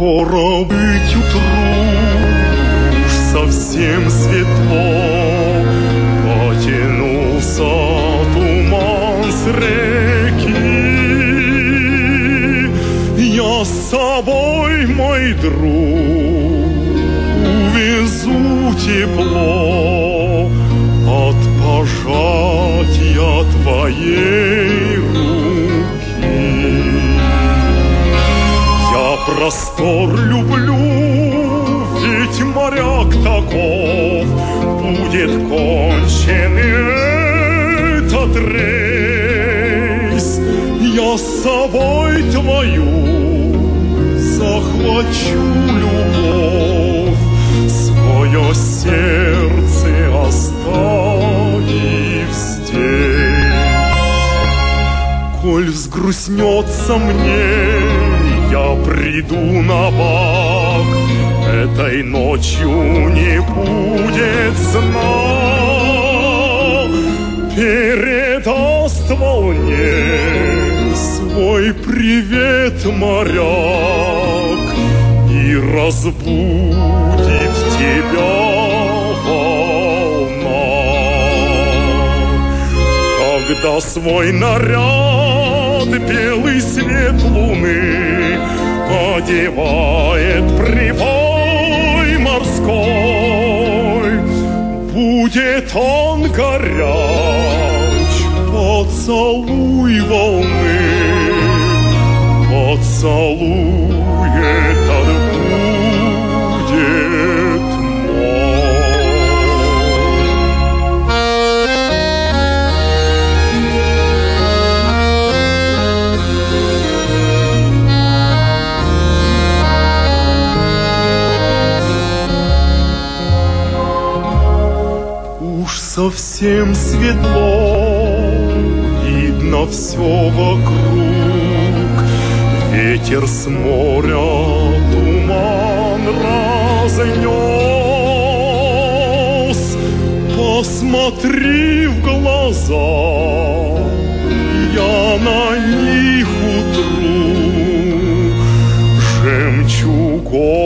Скоро быть утру, уж совсем светло, потянулся туман с реки. Я с собой, мой друг, увезу тепло от пожатия твоей руки. Я простор люблю, ведь моряк таков, будет кончен этот рейс. Я с собой твою захвачу любовь, свое сердце оставив здесь. Коль взгрустнется мне, я приду на бак, этой ночью не будет сна. Передаст волне свой привет моряк и разбудит тебя волна. Когда свой наряд белый свет луны одевает прибой морской, будет он горяч, поцелуй волны, поцелуй этот будет мой. Уж совсем светло, видно все вокруг, ветер с моря туман разнес. Посмотри в глаза, я на них утру жемчугом